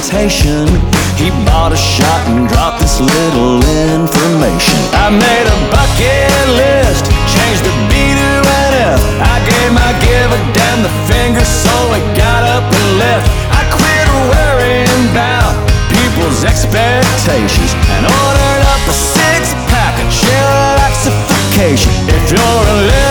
temptation. He bought a shot and dropped this little information. I made a bucket list, changed the B to an F. I gave my give a damn the finger, so I got up and left. I quit worrying about people's expectations and ordered up a six-pack of chillaxification. If you're a